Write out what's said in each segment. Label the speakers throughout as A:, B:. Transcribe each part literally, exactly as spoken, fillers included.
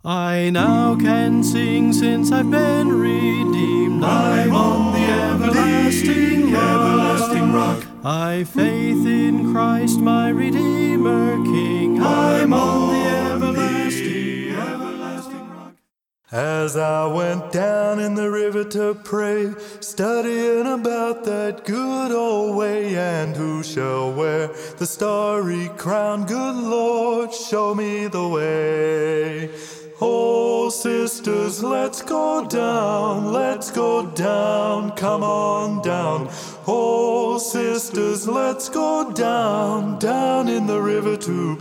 A: I now can sing since I've been redeemed. I'm on the everlasting rock. everlasting rock. I've faith in Christ my Redeemer King. I'm on the everlasting, everlasting rock.
B: As I went down in the river to pray, studying about that good old way, and who shall wear the starry crown? Good Lord, show me the way. Oh, sisters, let's go down, let's go down, come on down. Oh, sisters, let's go down, down in the river to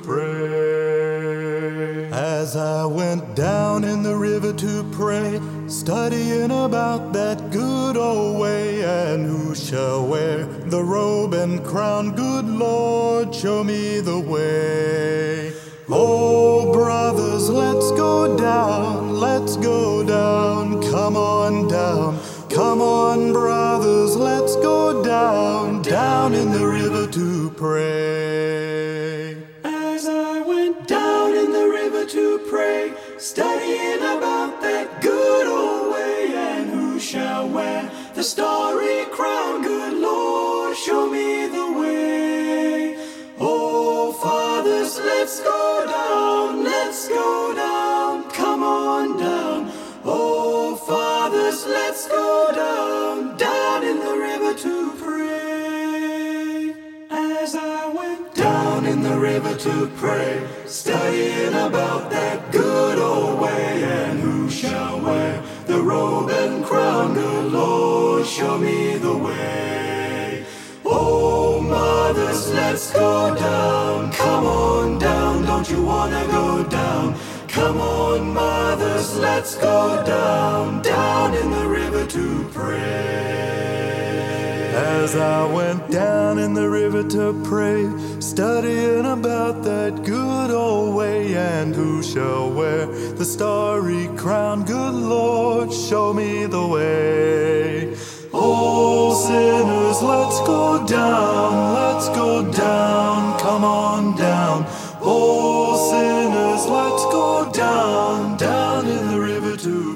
B: pray. As I went down in the river to pray, studying about that good old way, and who shall wear the robe and crown? Good Lord, show me the way. Oh, brothers, let's go down, let's go down, come on down. Come on, brothers, let's go down, down in the river to pray.
A: As I went down in the river to pray, studying about that good old way, and who shall wear the starry crown? Good Lord, show me the way. Oh, fathers, let's go down, let's go down, come on down. Oh, fathers, let's go down, down in the river to pray. As I went down in the river to pray, studying about that good old way, and who shall wear the robe and crown? Good Lord, show me the way. Oh, mothers, let's go down, come on down, don't you wanna go down? Come on, mothers, let's go down, down in the river to pray.
B: As I went down in the river to pray, studying about that good old way, and who shall wear the starry crown? Good Lord, show me the way. Oh, sinners, let's go down, let's go down, come on down. Oh, sinners, let's go down, down in the river to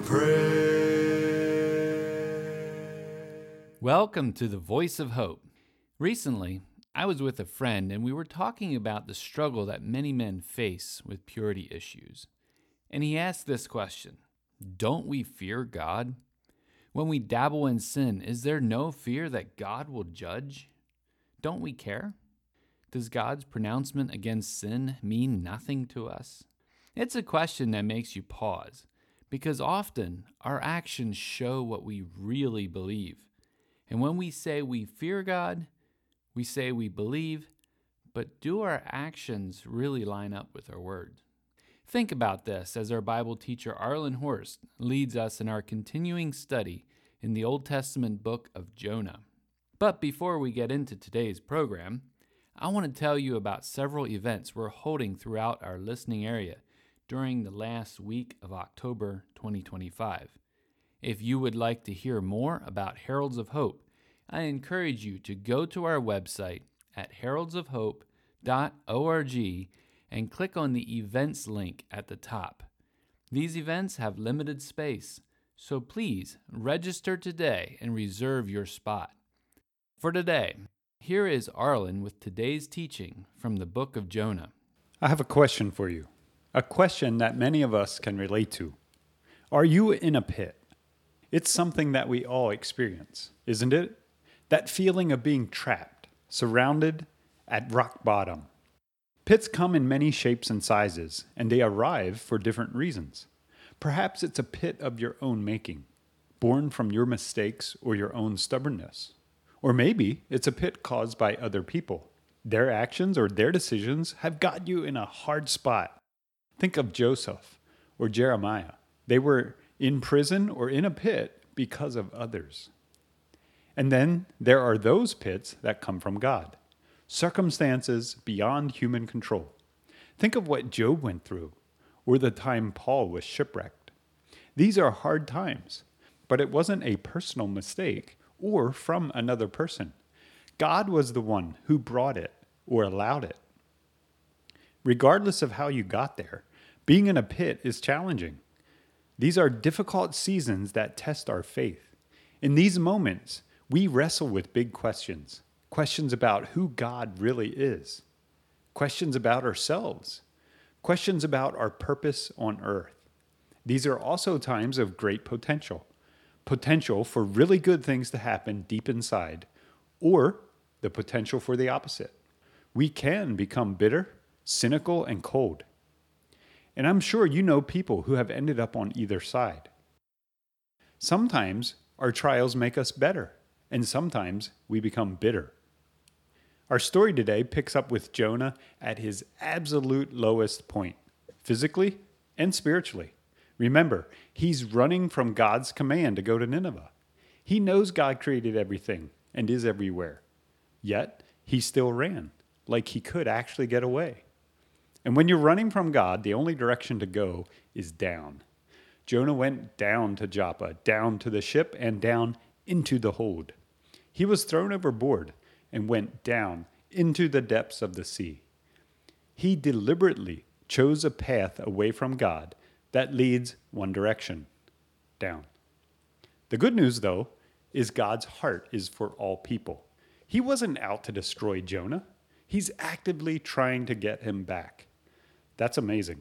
B: pray.
C: Welcome to the Voice of Hope. Recently, I was with a friend and we were talking about the struggle that many men face with purity issues. And he asked this question: don't we fear God? When we dabble in sin, is there no fear that God will judge? Don't we care? Does God's pronouncement against sin mean nothing to us? It's a question that makes you pause, because often our actions show what we really believe. And when we say we fear God, we say we believe, but do our actions really line up with our words? Think about this as our Bible teacher Arlen Horst leads us in our continuing study in the Old Testament book of Jonah. But before we get into today's program, I want to tell you about several events we're holding throughout our listening area during the last week of October twenty twenty-five. If you would like to hear more about Heralds of Hope, I encourage you to go to our website at heralds of hope dot org and click on the events link at the top. These events have limited space, so please register today and reserve your spot. For today, here is Arlen with today's teaching from the book of Jonah.
D: I have a question for you, a question that many of us can relate to. Are you in a pit? It's something that we all experience, isn't it? That feeling of being trapped, surrounded, at rock bottom. Pits come in many shapes and sizes, and they arrive for different reasons. Perhaps it's a pit of your own making, born from your mistakes or your own stubbornness. Or maybe it's a pit caused by other people. Their actions or their decisions have got you in a hard spot. Think of Joseph or Jeremiah. They were in prison or in a pit because of others. And then there are those pits that come from God, circumstances beyond human control. Think of what Job went through, or the time Paul was shipwrecked. These are hard times, but it wasn't a personal mistake or from another person. God was the one who brought it or allowed it. Regardless of how you got there, Being in a pit is challenging. These are difficult seasons that test our faith. In these moments, we wrestle with big questions. Questions about who God really is. Questions about ourselves. Questions about our purpose on earth. These are also times of great potential. Potential for really good things to happen deep inside, or the potential for the opposite. We can become bitter, cynical, and cold. And I'm sure you know people who have ended up on either side. Sometimes our trials make us better, and sometimes we become bitter. Our story today picks up with Jonah at his absolute lowest point, physically and spiritually. Remember, he's running from God's command to go to Nineveh. He knows God created everything and is everywhere. Yet, he still ran, like he could actually get away. And when you're running from God, the only direction to go is down. Jonah went down to Joppa, down to the ship, and down into the hold. He was thrown overboard and went down into the depths of the sea. He deliberately chose a path away from God that leads one direction, down. The good news, though, is God's heart is for all people. He wasn't out to destroy Jonah. He's actively trying to get him back. That's amazing.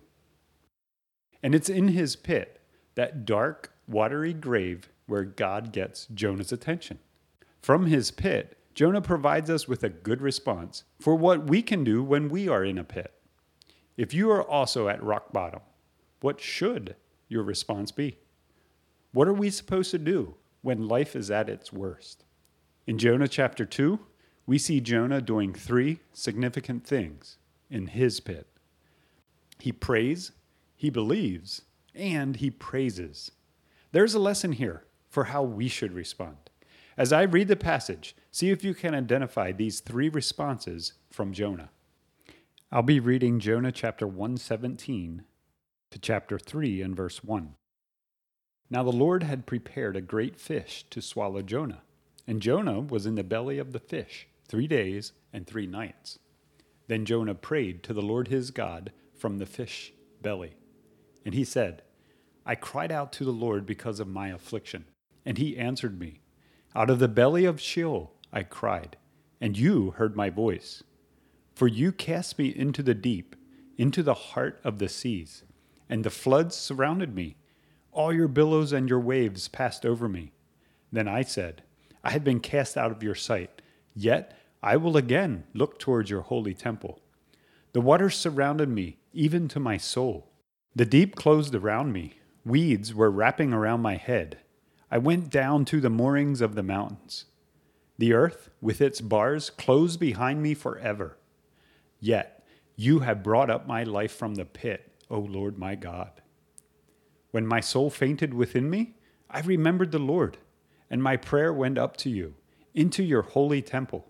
D: And it's in his pit, that dark, watery grave, where God gets Jonah's attention. From his pit, Jonah provides us with a good response for what we can do when we are in a pit. If you are also at rock bottom, what should your response be? What are we supposed to do when life is at its worst? In Jonah chapter two, we see Jonah doing three significant things in his pit. He prays, he believes, and he praises. There's a lesson here for how we should respond. As I read the passage, see if you can identify these three responses from Jonah. I'll be reading Jonah chapter one seventeen to chapter three and verse one. Now the Lord had prepared a great fish to swallow Jonah, and Jonah was in the belly of the fish three days and three nights. Then Jonah prayed to the Lord his God from the fish belly. And he said, I cried out to the Lord because of my affliction, and he answered me. Out of the belly of Sheol I cried, and you heard my voice. For you cast me into the deep, into the heart of the seas, and the floods surrounded me. All your billows and your waves passed over me. Then I said, I have been cast out of your sight, yet I will again look towards your holy temple. The waters surrounded me, even to my soul. The deep closed around me. Weeds were wrapping around my head. I went down to the moorings of the mountains. The earth, with its bars, closed behind me forever. Yet you have brought up my life from the pit, O Lord my God. When my soul fainted within me, I remembered the Lord, and my prayer went up to you, into your holy temple.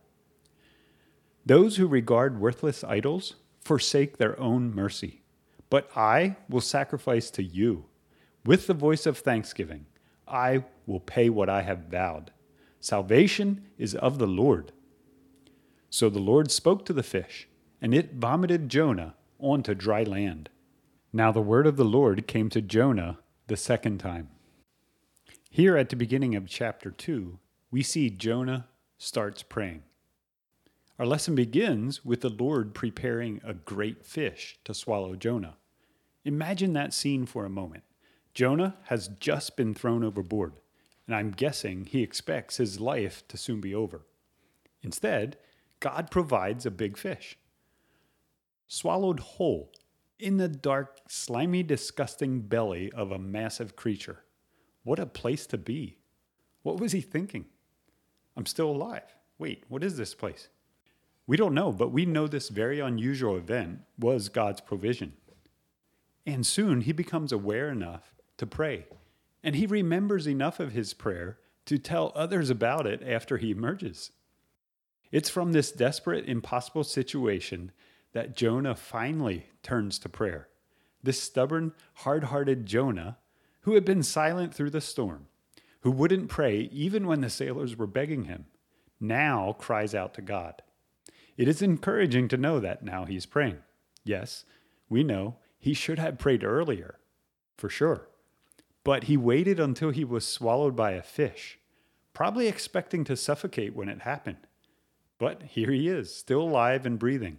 D: Those who regard worthless idols forsake their own mercy, but I will sacrifice to you. With the voice of thanksgiving, I will pay what I have vowed. Salvation is of the Lord. So the Lord spoke to the fish, and it vomited Jonah onto dry land. Now the word of the Lord came to Jonah the second time. Here at the beginning of chapter two, we see Jonah starts praying. Our lesson begins with the Lord preparing a great fish to swallow Jonah. Imagine that scene for a moment. Jonah has just been thrown overboard, and I'm guessing he expects his life to soon be over. Instead, God provides a big fish, swallowed whole in the dark, slimy, disgusting belly of a massive creature. What a place to be. What was he thinking? I'm still alive. Wait, what is this place? We don't know, but we know this very unusual event was God's provision. And soon he becomes aware enough to pray, and he remembers enough of his prayer to tell others about it after he emerges. It's from this desperate, impossible situation that Jonah finally turns to prayer. This stubborn, hard-hearted Jonah, who had been silent through the storm, who wouldn't pray even when the sailors were begging him, now cries out to God. It is encouraging to know that now he's praying. Yes, we know He should have prayed earlier, for sure. But he waited until he was swallowed by a fish, probably expecting to suffocate when it happened. But here he is, still alive and breathing.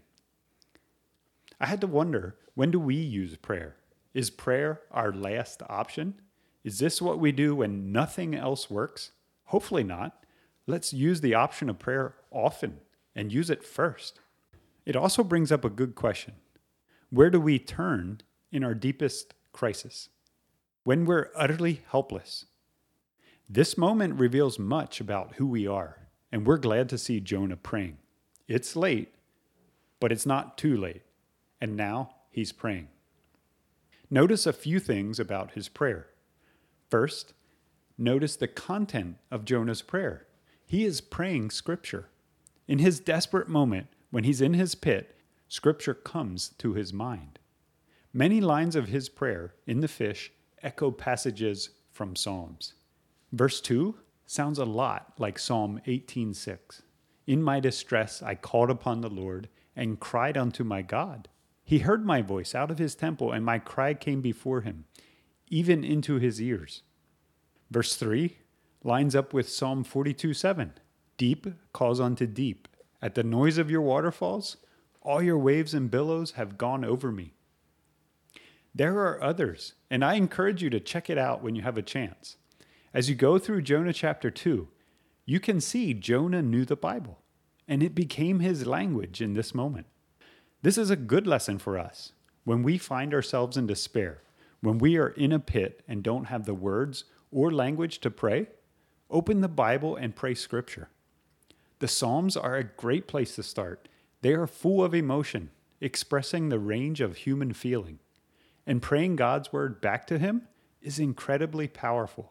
D: I had to wonder, when do we use prayer? Is prayer our last option? Is this what we do when nothing else works? Hopefully not. Let's use the option of prayer often and use it first. It also brings up a good question. Where do we turn in our deepest crisis? When we're utterly helpless? This moment reveals much about who we are, and we're glad to see Jonah praying. It's late, but it's not too late, and now he's praying. Notice a few things about his prayer. First, notice the content of Jonah's prayer. He is praying Scripture. In his desperate moment, when he's in his pit, Scripture comes to his mind. Many lines of his prayer in the fish echo passages from Psalms. Verse two sounds a lot like Psalm eighteen six. In my distress I called upon the Lord and cried unto my God. He heard my voice out of his temple, and my cry came before him, even into his ears. Verse three lines up with Psalm forty-two seven. Deep calls unto deep. At the noise of your waterfalls, all your waves and billows have gone over me. There are others, and I encourage you to check it out when you have a chance. As you go through Jonah chapter two, you can see Jonah knew the Bible, and it became his language in this moment. This is a good lesson for us. When we find ourselves in despair, when we are in a pit and don't have the words or language to pray, open the Bible and pray Scripture. The Psalms are a great place to start. They are full of emotion, expressing the range of human feeling. And praying God's word back to him is incredibly powerful.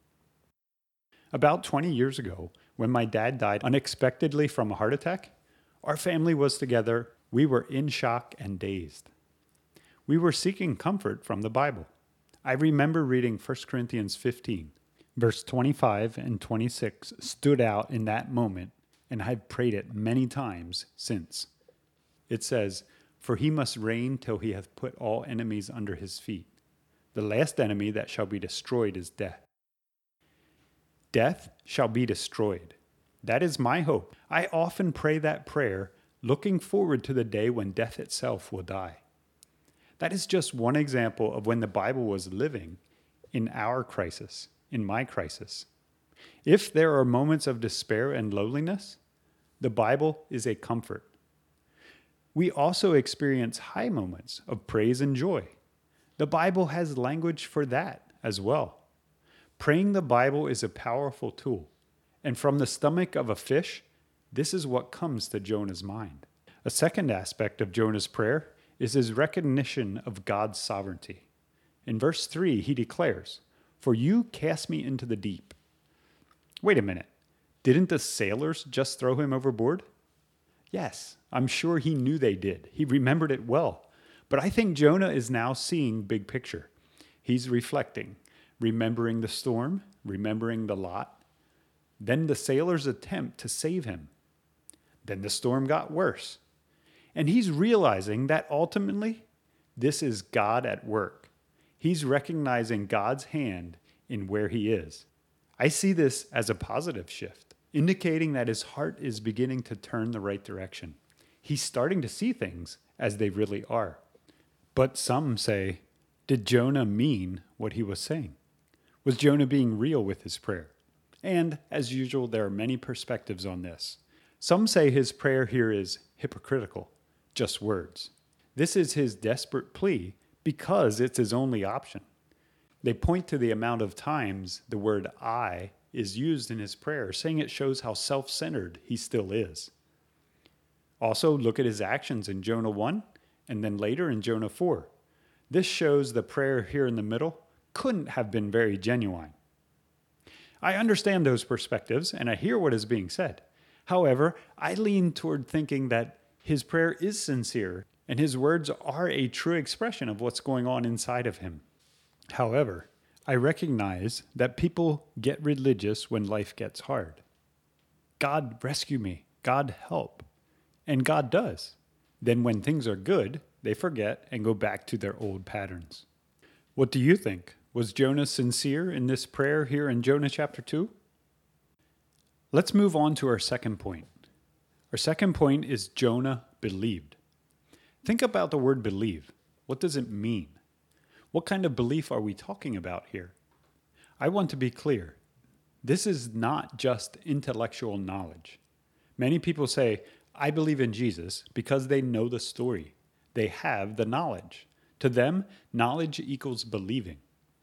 D: About twenty years ago, when my dad died unexpectedly from a heart attack, our family was together. We were in shock and dazed. We were seeking comfort from the Bible. I remember reading First Corinthians fifteen. Verse twenty-five and twenty-six stood out in that moment, and I've prayed it many times since. It says, "For he must reign till he hath put all enemies under his feet. The last enemy that shall be destroyed is death." Death shall be destroyed. That is my hope. I often pray that prayer, looking forward to the day when death itself will die. That is just one example of when the Bible was living in our crisis, in my crisis. If there are moments of despair and loneliness, the Bible is a comfort. We also experience high moments of praise and joy. The Bible has language for that as well. Praying the Bible is a powerful tool, and from the stomach of a fish, this is what comes to Jonah's mind. A second aspect of Jonah's prayer is his recognition of God's sovereignty. In verse three, he declares, "For you cast me into the deep." Wait a minute. Didn't the sailors just throw him overboard? Yes, I'm sure he knew they did. He remembered it well. But I think Jonah is now seeing big picture. He's reflecting, remembering the storm, remembering the lot. Then the sailors' attempt to save him. Then the storm got worse. And he's realizing that ultimately, this is God at work. He's recognizing God's hand in where he is. I see this as a positive shift, indicating that his heart is beginning to turn the right direction. He's starting to see things as they really are. But some say, did Jonah mean what he was saying? Was Jonah being real with his prayer? And, as usual, there are many perspectives on this. Some say his prayer here is hypocritical, just words. This is his desperate plea because it's his only option. They point to the amount of times the word I is used in his prayer, saying it shows how self-centered he still is. Also, look at his actions in Jonah one and then later in Jonah four. This shows the prayer here in the middle couldn't have been very genuine. I understand those perspectives and I hear what is being said. However, I lean toward thinking that his prayer is sincere and his words are a true expression of what's going on inside of him. However, I recognize that people get religious when life gets hard. God rescue me. God help. And God does. Then when things are good, they forget and go back to their old patterns. What do you think? Was Jonah sincere in this prayer here in Jonah chapter two? Let's move on to our second point. Our second point is Jonah believed. Think about the word believe. What does it mean? What kind of belief are we talking about here? I want to be clear. This is not just intellectual knowledge. Many people say, I believe in Jesus because they know the story. They have the knowledge. To them, knowledge equals believing.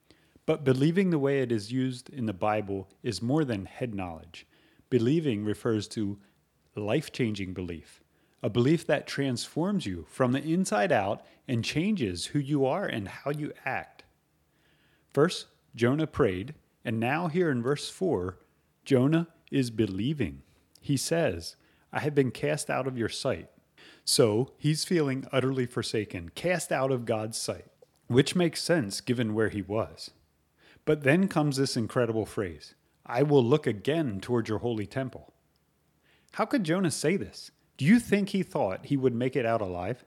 D: But believing the way it is used in the Bible is more than head knowledge. Believing refers to life-changing belief, a belief that transforms you from the inside out and changes who you are and how you act. First, Jonah prayed, and now here in verse four, Jonah is believing. He says, I have been cast out of your sight. So he's feeling utterly forsaken, cast out of God's sight, which makes sense given where he was. But then comes this incredible phrase, I will look again toward your holy temple. How could Jonah say this? Do you think he thought he would make it out alive?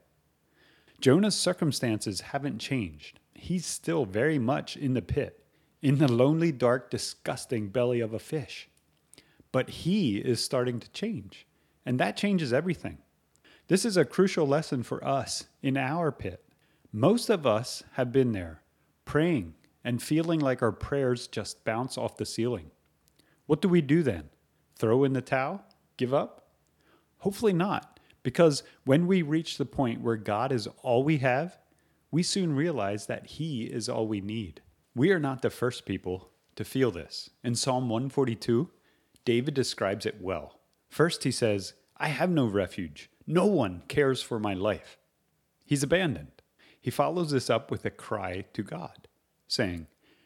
D: Jonah's circumstances haven't changed. He's still very much in the pit, in the lonely, dark, disgusting belly of a fish. But he is starting to change, and that changes everything. This is a crucial lesson for us in our pit. Most of us have been there, praying and feeling like our prayers just bounce off the ceiling. What do we do then? Throw in the towel? Give up? Hopefully not, because when we reach the point where God is all we have, we soon realize that He is all we need. We are not the first people to feel this. In Psalm one forty-two, David describes it well. First, he says, I have no refuge. No one cares for my life. He's abandoned. He follows this up with a cry to God, saying,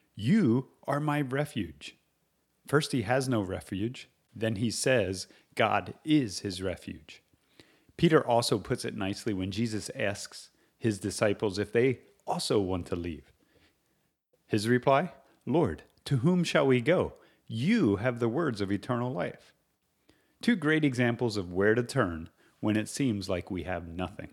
D: you are my refuge. First, he has no refuge. Then he says, God is his refuge. Peter also puts it nicely when Jesus asks his disciples if they also want to leave. His reply, Lord, to whom shall we go? You have the words of eternal life. Two great examples of where to turn when it seems like we have nothing.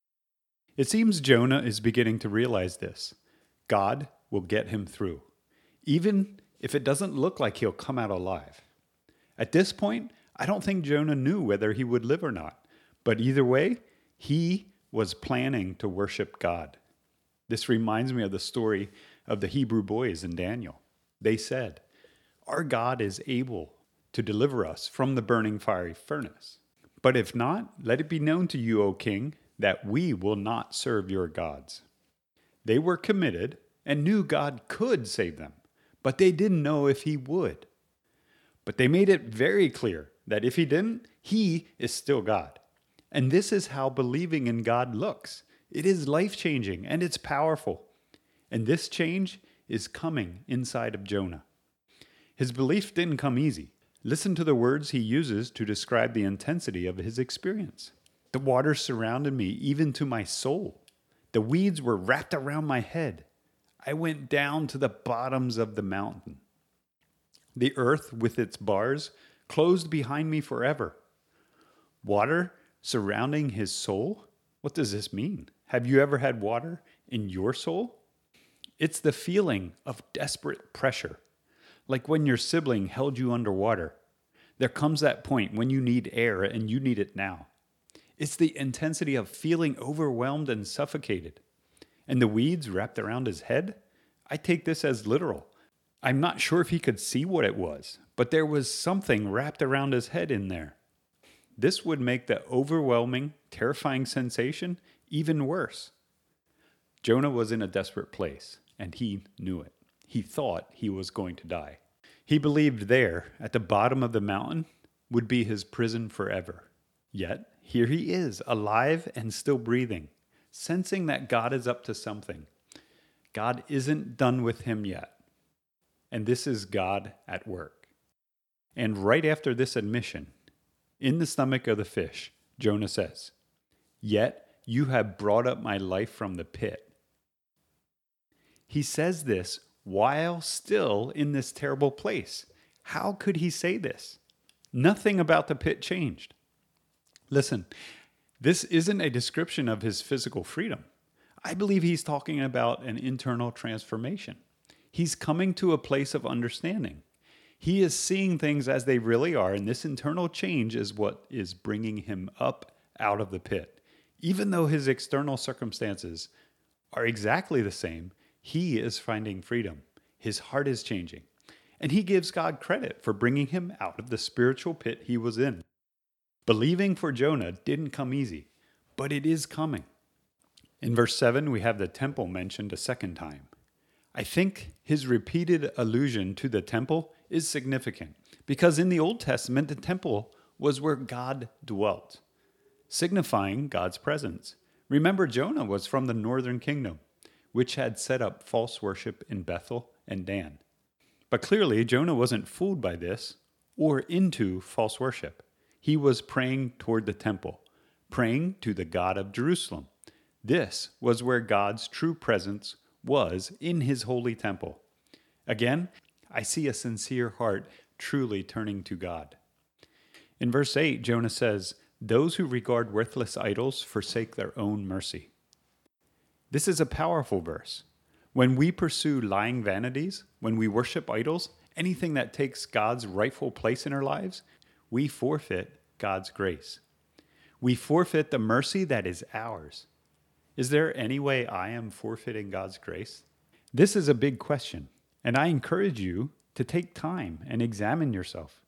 D: It seems Jonah is beginning to realize this. God will get him through, even if it doesn't look like he'll come out alive. At this point, I don't think Jonah knew whether he would live or not, but either way, he was planning to worship God. This reminds me of the story of the Hebrew boys in Daniel. They said, our God is able to deliver us from the burning fiery furnace. But if not, let it be known to you, O king, that we will not serve your gods. They were committed and knew God could save them, but they didn't know if he would. But they made it very clear that if he didn't, he is still God. And this is how believing in God looks. It is life-changing and it's powerful. And this change is coming inside of Jonah. His belief didn't come easy. Listen to the words he uses to describe the intensity of his experience. The waters surrounded me, even to my soul. The weeds were wrapped around my head. I went down to the bottoms of the mountain. The earth with its bars closed behind me forever. Water surrounding his soul? What does this mean? Have you ever had water in your soul? It's the feeling of desperate pressure, like when your sibling held you underwater. There comes that point when you need air and you need it now. It's the intensity of feeling overwhelmed and suffocated. And the weeds wrapped around his head? I take this as literal. I'm not sure if he could see what it was, but there was something wrapped around his head in there. This would make the overwhelming, terrifying sensation even worse. Jonah was in a desperate place, and he knew it. He thought he was going to die. He believed there, at the bottom of the mountain, would be his prison forever. Yet, here he is, alive and still breathing, sensing that God is up to something. God isn't done with him yet. And this is God at work. And right after this admission, in the stomach of the fish, Jonah says, "Yet you have brought up my life from the pit." He says this while still in this terrible place. How could he say this? Nothing about the pit changed. Listen, This isn't a description of his physical freedom. I believe he's talking about an internal transformation. He's coming to a place of understanding. He is seeing things as they really are, and this internal change is what is bringing him up out of the pit. Even though his external circumstances are exactly the same, he is finding freedom. His heart is changing, and he gives God credit for bringing him out of the spiritual pit he was in. Believing for Jonah didn't come easy, but it is coming. In verse seven, we have the temple mentioned a second time. I think his repeated allusion to the temple is significant because in the Old Testament, the temple was where God dwelt, signifying God's presence. Remember, Jonah was from the northern kingdom, which had set up false worship in Bethel and Dan. But clearly, Jonah wasn't fooled by this or into false worship. He was praying toward the temple, praying to the God of Jerusalem. This was where God's true presence was in his holy temple. Again, I see a sincere heart truly turning to God. In verse eight, Jonah says, "Those who regard worthless idols forsake their own mercy." This is a powerful verse. When we pursue lying vanities, when we worship idols, anything that takes God's rightful place in our lives, we forfeit God's grace. We forfeit the mercy that is ours. Is there any way I am forfeiting God's grace? This is a big question, and I encourage you to take time and examine yourself.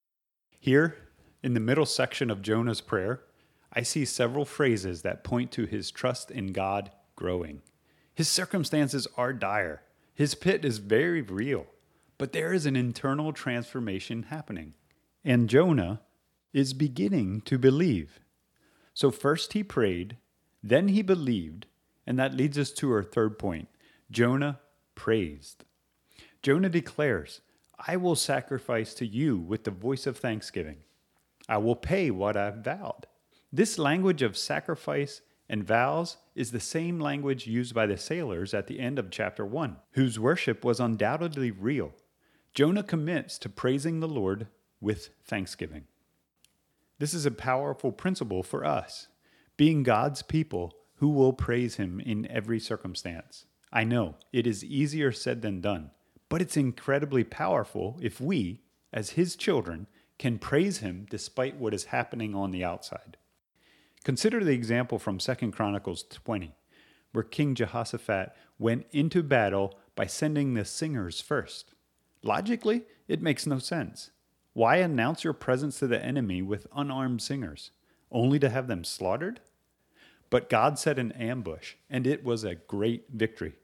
D: Here, in the middle section of Jonah's prayer, I see several phrases that point to his trust in God growing. His circumstances are dire. His pit is very real, but there is an internal transformation happening. And Jonah is beginning to believe. So first he prayed, then he believed, and that leads us to our third point. Jonah praised. Jonah declares, "I will sacrifice to you with the voice of thanksgiving. I will pay what I've vowed." This language of sacrifice and vows is the same language used by the sailors at the end of chapter one, whose worship was undoubtedly real. Jonah commits to praising the Lord with thanksgiving. This is a powerful principle for us, being God's people who will praise him in every circumstance. I know it is easier said than done, but it's incredibly powerful if we, as his children, can praise him despite what is happening on the outside. Consider the example from Second Chronicles twenty, where King Jehoshaphat went into battle by sending the singers first. Logically, it makes no sense. Why announce your presence to the enemy with unarmed singers, only to have them slaughtered? But God set an ambush, and it was a great victory.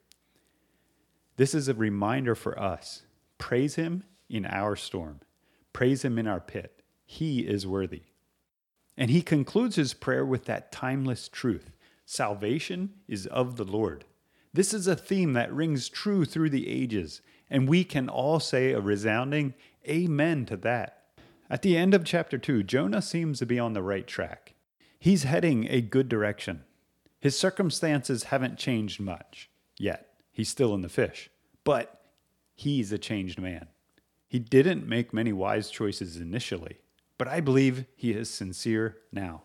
D: This is a reminder for us. Praise him in our storm. Praise him in our pit. He is worthy. And he concludes his prayer with that timeless truth. Salvation is of the Lord. This is a theme that rings true through the ages, and we can all say a resounding amen to that. At the end of chapter two, Jonah seems to be on the right track. He's heading a good direction. His circumstances haven't changed much yet. He's still in the fish, but he's a changed man. He didn't make many wise choices initially, but I believe he is sincere now.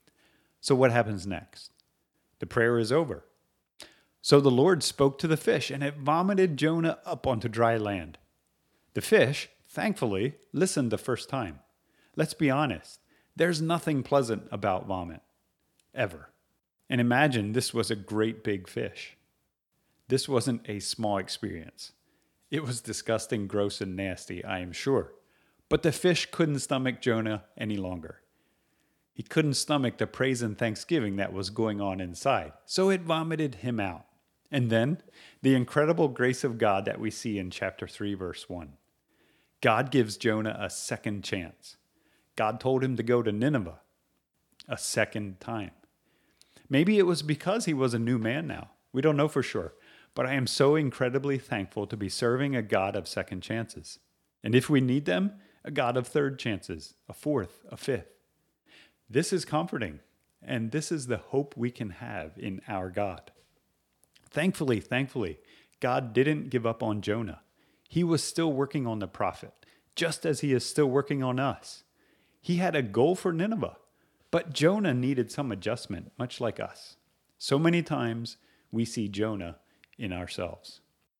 D: So what happens next? The prayer is over. So the Lord spoke to the fish, and it vomited Jonah up onto dry land. The fish, thankfully, listened the first time. Let's be honest, there's nothing pleasant about vomit, ever. And imagine this was a great big fish. This wasn't a small experience. It was disgusting, gross, and nasty, I am sure. But the fish couldn't stomach Jonah any longer. He couldn't stomach the praise and thanksgiving that was going on inside, so it vomited him out. And then, the incredible grace of God that we see in chapter three, verse one. God gives Jonah a second chance. God told him to go to Nineveh a second time. Maybe it was because he was a new man now. We don't know for sure. But I am so incredibly thankful to be serving a God of second chances. And if we need them, a God of third chances, a fourth, a fifth. This is comforting, and this is the hope we can have in our God. Thankfully, thankfully, God didn't give up on Jonah. He was still working on the prophet, just as he is still working on us. He had a goal for Nineveh, But Jonah needed some adjustment, much like us. So many times we see Jonah in ourselves.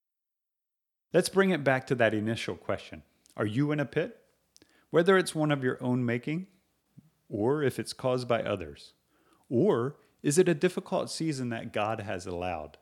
D: Let's bring it back to that initial question. Are you in a pit? Whether it's one of your own making, or if it's caused by others, or is it a difficult season that God has allowed?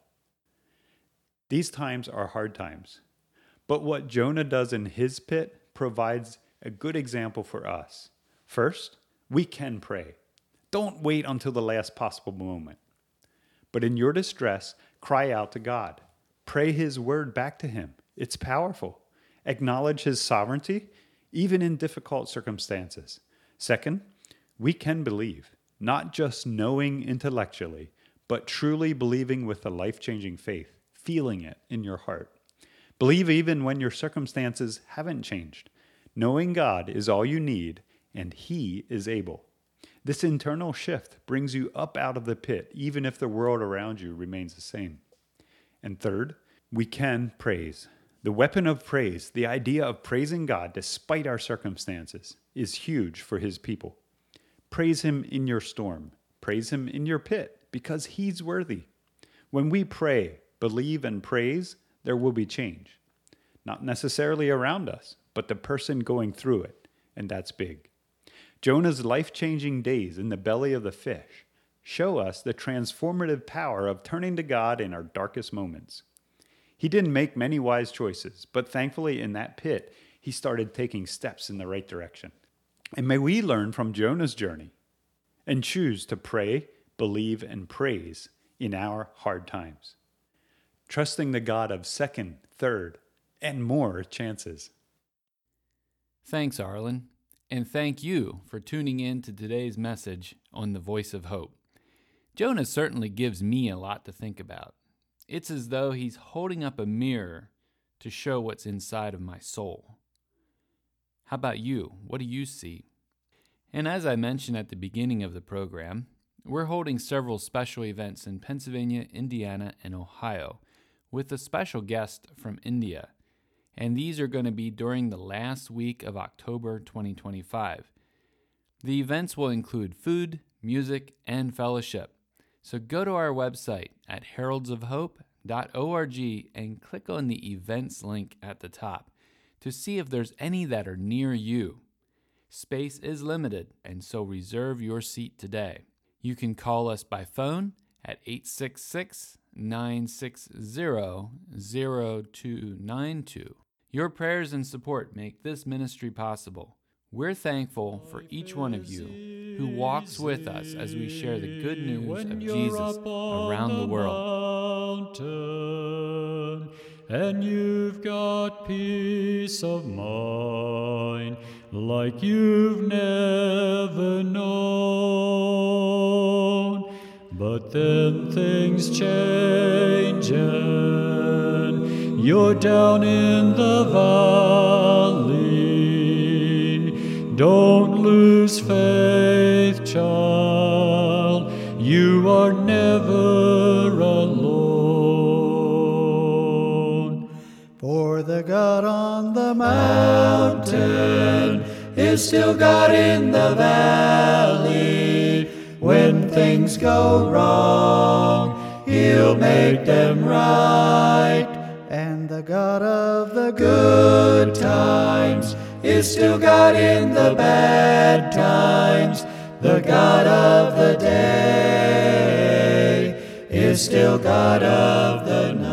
D: These times are hard times, but what Jonah does in his pit provides a good example for us. First, we can pray. Don't wait until the last possible moment. But in your distress, cry out to God. Pray his word back to him. It's powerful. Acknowledge his sovereignty, even in difficult circumstances. Second, we can believe, not just knowing intellectually, but truly believing with a life-changing faith, feeling it in your heart. Believe even when your circumstances haven't changed. Knowing God is all you need, and he is able. This internal shift brings you up out of the pit, even if the world around you remains the same. And third, we can praise. The weapon of praise, the idea of praising God despite our circumstances, is huge for his people. Praise him in your storm. Praise him in your pit, because he's worthy. When we pray, believe, and praise, there will be change. Not necessarily around us, but the person going through it, and that's big. Jonah's life-changing days in the belly of the fish show us the transformative power of turning to God in our darkest moments. He didn't make many wise choices, but thankfully in that pit, he started taking steps in the right direction. And may we learn from Jonah's journey and choose to pray, believe, and praise in our hard times, trusting the God of second, third, and more chances.
C: Thanks, Arlen, and thank you for tuning in to today's message on the Voice of Hope. Jonah certainly gives me a lot to think about. It's as though he's holding up a mirror to show what's inside of my soul. How about you? What do you see? And as I mentioned at the beginning of the program, we're holding several special events in Pennsylvania, Indiana, and Ohio with a special guest from India. And these are going to be during the last week of October twenty twenty-five. The events will include food, music, and fellowship. So go to our website at heralds of hope dot org and click on the events link at the top to see if there's any that are near you. Space is limited, and so reserve your seat today. You can call us by phone at eight six six, nine six zero, zero two nine two. Your prayers and support make this ministry possible. We're thankful for each one of you who walks with us as we share the good news of Jesus around the world.
E: Mountain, and you've got peace of mind like you've never known. But then things change and you're down in the valley. Don't lose faith, child. You are never alone.
A: For the God on the mountain is still God in the valley. When things go wrong, He'll make them right. And the God of the good times is still God in the bad times. The God of the day is still God of the night.